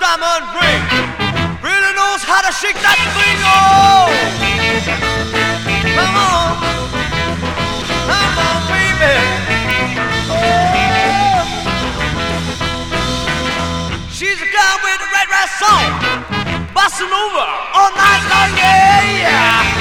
diamond ring. Really knows how to shake that thing. Oh, come on, baby. Oh, she's a girl with the right song, bossa nova all night long, yeah, yeah.